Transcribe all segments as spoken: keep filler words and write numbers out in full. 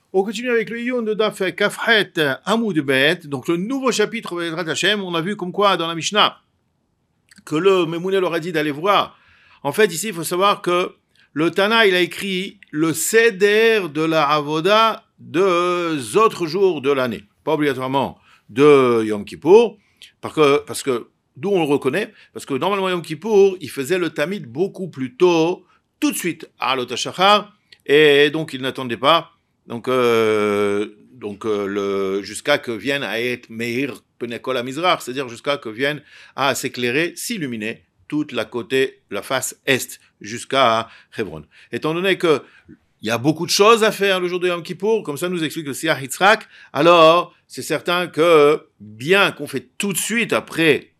On continue avec le Iyun de Daf Kafhet Amoud Bet, donc le nouveau chapitre Bezrat Hashem. On a vu comme quoi dans la Mishnah que le Memouneh leur a dit d'aller voir. En fait, ici, il faut savoir que le Tana, il a écrit le Seder de la Avoda des autres jours de l'année, pas obligatoirement de Yom Kippour, parce que, parce que d'où on le reconnaît, parce que normalement Yom Kippour, il faisait le Tamid beaucoup plus tôt, tout de suite à l'Otashachar, et donc il n'attendait pas. Donc, euh, donc euh, le, jusqu'à que vienne à être Meir Penekol Amizrach, c'est-à-dire jusqu'à que vienne à s'éclairer, s'illuminer toute la côté, la face est, jusqu'à Hebron. Étant donné que il y a beaucoup de choses à faire le jour de Yom Kippour, comme ça nous explique le Siach Yitzhak, alors c'est certain que bien qu'on fait tout de suite après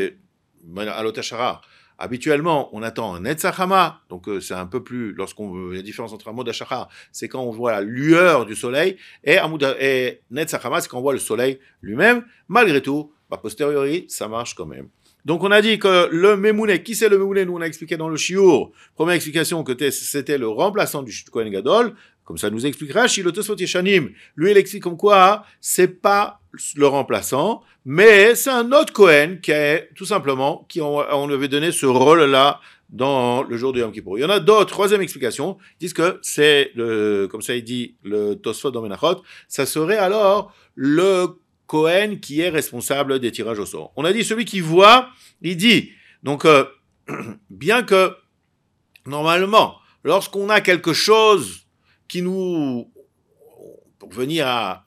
à l'Otashara, habituellement, on attend un Netzachama, donc euh, c'est un peu plus, lorsqu'on la différence entre Amud Hashachar, c'est quand on voit la lueur du soleil, et, Amud, et Netzachama, c'est quand on voit le soleil lui-même. Malgré tout, a posteriori, ça marche quand même. Donc on a dit que le Memouneh, qui c'est le Memouneh? Nous on a expliqué dans le Shiur, première explication que c'était le remplaçant du Kohen Gadol, comme ça nous expliquera Rashi, le Tosfot Yeshanim. Lui il explique comme quoi c'est pas le remplaçant, mais c'est un autre Kohen qui est tout simplement, qui on, on lui avait donné ce rôle-là dans le jour de Yom Kippour. Il y en a d'autres, troisième explication, ils disent que c'est, le, comme ça il dit le Tosfot dans Menachot, ça serait alors le Kohen qui est responsable des tirages au sort. On a dit celui qui voit, il dit, donc euh, bien que normalement, lorsqu'on a quelque chose qui nous, pour venir à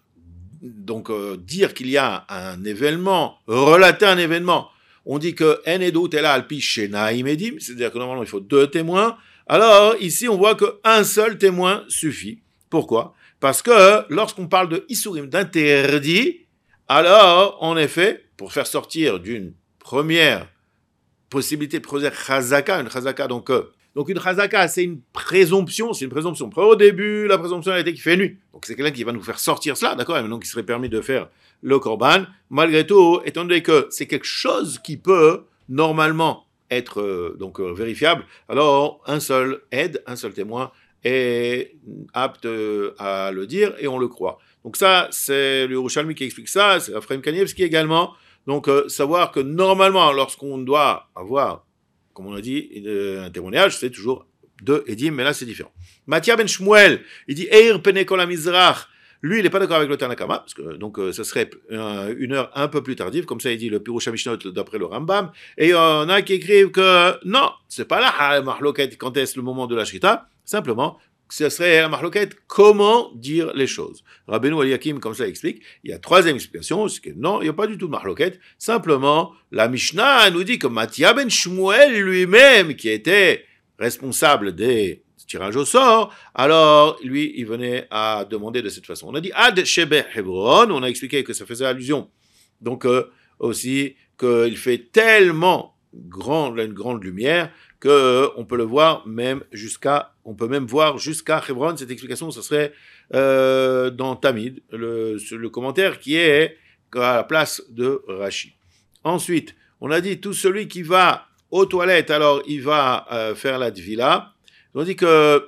donc euh, dire qu'il y a un événement, relater un événement, on dit que en edut ela alpi shenaim edim, c'est-à-dire que normalement il faut deux témoins. Alors ici on voit qu'un seul témoin suffit. Pourquoi? Parce que lorsqu'on parle de isurim, d'interdit, alors en effet, pour faire sortir d'une première possibilité de produire chazaka, une chazaka donc euh, Donc une chazaka, c'est une présomption, c'est une présomption. Au début, la présomption a été qu'il fait nuit. Donc c'est quelqu'un qui va nous faire sortir cela, d'accord? Et maintenant qu'il serait permis de faire le korban. Malgré tout, étant donné que c'est quelque chose qui peut normalement être euh, donc euh, vérifiable, alors un seul aide, un seul témoin est apte euh, à le dire et on le croit. Donc ça, c'est le Yerushalmi qui explique ça, c'est Ephraim Kanievski également. Donc euh, savoir que normalement, lorsqu'on doit avoir comme on a dit, un témoignage, c'est toujours deux Edim, mais là c'est différent. Mathia ben Shmuel, il dit Eir Penekol Amizrach. Lui, il n'est pas d'accord avec le Tanakama, parce que donc euh, ça serait euh, une heure un peu plus tardive, comme ça il dit le Pirush HaMishnot d'après le Rambam. Et il y en a qui écrivent que non, c'est pas là Mahloket quand est-ce le moment de la Shrita, simplement. Ce serait la marloquette, comment dire les choses. Rabbeinu Eliakim, comme ça, explique. Il y a troisième explication, c'est que non, il n'y a pas du tout de marloquette. Simplement, la Mishnah nous dit que Mathia ben Shmuel lui-même, qui était responsable des tirages au sort, alors, lui, il venait à demander de cette façon. On a dit Ad Shebe Hebron, on a expliqué que ça faisait allusion. Donc, euh, aussi, qu'il fait tellement grand, une grande lumière, que euh, on peut le voir même jusqu'à, on peut même voir jusqu'à Hebron. Cette explication, ce serait euh, dans Tamid, le, le commentaire qui est à la place de Rashi. Ensuite, on a dit tout celui qui va aux toilettes, alors il va euh, faire la tvila. On dit que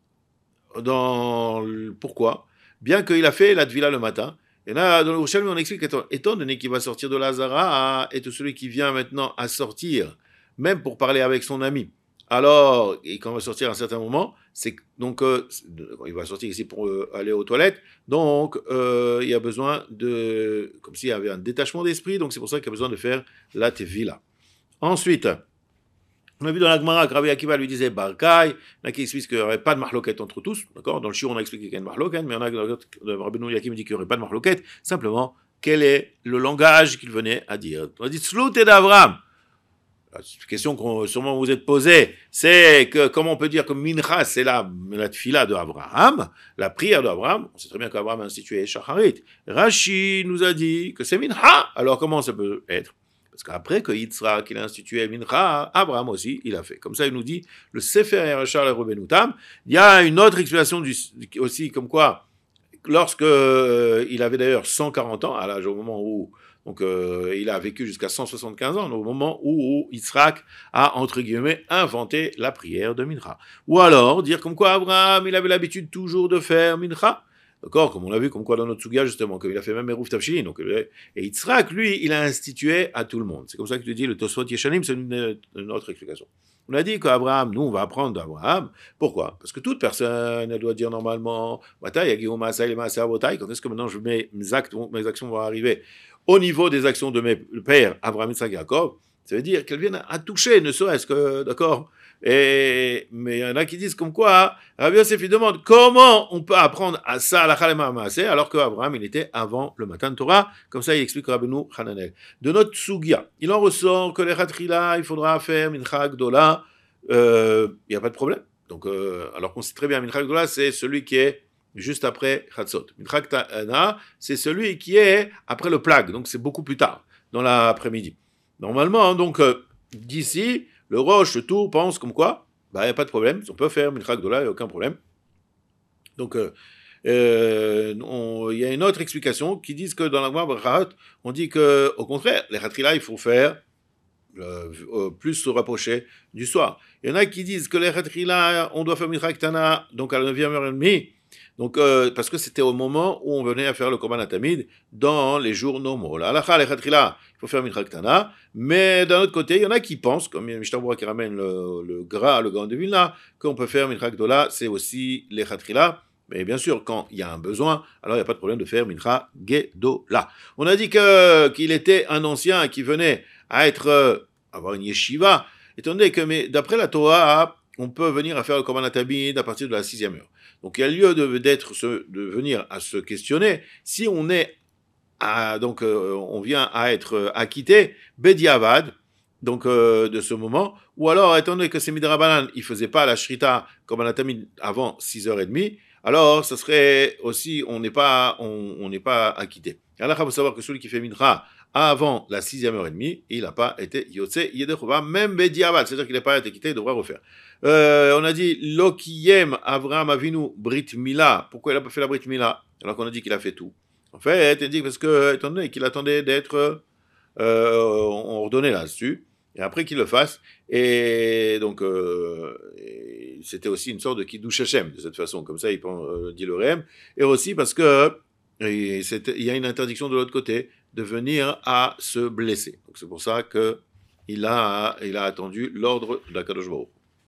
dans pourquoi, bien qu'il a fait la tvila le matin. Et là, dans le Yerushalmi, on explique étant, étant donné qu'il va sortir de l'Azara et tout celui qui vient maintenant à sortir, même pour parler avec son ami. Alors, et quand il va sortir à un certain moment, c'est donc euh, il va sortir ici pour euh, aller aux toilettes. Donc, euh, il y a besoin de, comme s'il y avait un détachement d'esprit. Donc, c'est pour ça qu'il y a besoin de faire la tevila. Ensuite, on a vu dans la Gemara que Rabbi Akiva lui disait Barkai, il y a qui explique qu'il n'y aurait pas de marloquette entre tous, d'accord? Dans le Shiur, on a expliqué qu'il y a une marloquette, mais on a Rabbi Akiva dit qu'il n'y aurait pas de marloquette. Simplement, quel est le langage qu'il venait à dire? On a dit Tzlut et d'Avram. La question qu'on sûrement vous êtes posée, c'est que comment on peut dire que Mincha, c'est la, la tfila de Abraham, la prière d'Abraham. On sait très bien qu'Abraham a institué Shacharit. Rashi nous a dit que c'est Mincha. Alors comment ça peut être? Parce qu'après que Yitzhak il a institué Mincha, Abraham aussi il a fait. Comme ça il nous dit le Sefer Yerachar le Rubenutam. Il y a une autre explication du, aussi comme quoi lorsque euh, il avait d'ailleurs cent quarante ans à l'âge au moment où donc euh, il a vécu jusqu'à cent soixante-quinze ans au moment où, où Yitzhak a entre guillemets inventé la prière de Mincha. Ou alors dire comme quoi Abraham il avait l'habitude toujours de faire Mincha. D'accord, comme on l'a vu, comme quoi dans notre Sugia, justement, qu'il a fait même Eruv Tafshilin. Donc, et Yitzhak, lui, il a institué à tout le monde. C'est comme ça que tu dis, le Tosfot Yeshanim, c'est une, une autre explication. On a dit qu'Abraham, nous, on va apprendre d'Abraham. Pourquoi? Parce que toute personne, elle doit dire normalement, quand est-ce que maintenant je mets mes actes, mes actions vont arriver au niveau des actions de mes pères, Abraham, Yitzhak, Jacob? Ça veut dire qu'elles viennent à toucher, ne serait-ce que, d'accord? Et, mais il y en a qui disent comme quoi, Rabbi Yosef il demande comment on peut apprendre à ça, la Chalema Maaseh, alors qu'Abraham il était avant le matin de Torah, comme ça il explique Rabbeinu Hananel. De notre Sugia, il en ressort que les Khatrila, il faudra faire Mincha Gdola, euh, il n'y a pas de problème. Donc, euh, alors qu'on sait très bien, Mincha Gdola c'est celui qui est juste après Chatzot. Mincha Ktana, c'est celui qui est après le Plag, donc c'est beaucoup plus tard, dans l'après-midi. Normalement, donc, euh, d'ici, le Roche, le Tour, pense comme quoi, bah, il n'y a pas de problème, on peut faire Mincha Gdola, il n'y a aucun problème. Donc, il euh, euh, y a une autre explication qui dit que dans la Gemara Brachot, on dit qu'au contraire, les Khatrila, il faut faire euh, euh, plus se rapprocher du soir. Il y en a qui disent que les Khatrila, on doit faire Mincha Ktana, donc à la neuvième heure et demie, donc, euh, parce que c'était au moment où on venait à faire le Korban Tamid dans les jours normaux. La halakha, les Khatrila, il faut faire Mincha Ktana, mais d'un autre côté, il y en a qui pensent, comme il y a Mishtabura qui ramène le, le Gra, le Gaon de Vilna, qu'on peut faire Mincha Gdola, c'est aussi les Khatrila, mais bien sûr, quand il y a un besoin, alors il n'y a pas de problème de faire Mincha Gedola. On a dit que, qu'il était un ancien qui venait à être, euh, avoir une yeshiva, étant donné que, mais d'après la Torah, on peut venir à faire le Korban Tamid à partir de la sixième heure. Donc il y a lieu de, d'être, de venir à se questionner si on est, à, donc euh, on vient à être acquitté, Bediavad, donc euh, de ce moment, ou alors étant donné que c'est Midrabanan, il ne faisait pas la Shrita Korban Tamid avant six heures trente, alors ça serait aussi, on n'est pas, on, on n'est pas acquitté. Alors il faut savoir que celui qui fait Mincha avant la sixième heure et demie, il n'a pas été Yotse Yedechova, même Bediavad, c'est-à-dire qu'il n'a pas été quitté, il devra refaire. Euh, on a dit Lokiyem Avraham Avinu Brit Mila. Pourquoi il n'a pas fait la Brit Mila alors qu'on a dit qu'il a fait tout? En fait, il dit parce que, étant donné qu'il attendait d'être euh, ordonné là-dessus, et après qu'il le fasse, et donc euh, et c'était aussi une sorte de Kiddush Hashem de cette façon, comme ça il euh, dit le Rem, et aussi parce que et il y a une interdiction de l'autre côté de venir à se blesser. Donc c'est pour ça que il a, il a attendu l'ordre d'Akadosh Baruch Hu.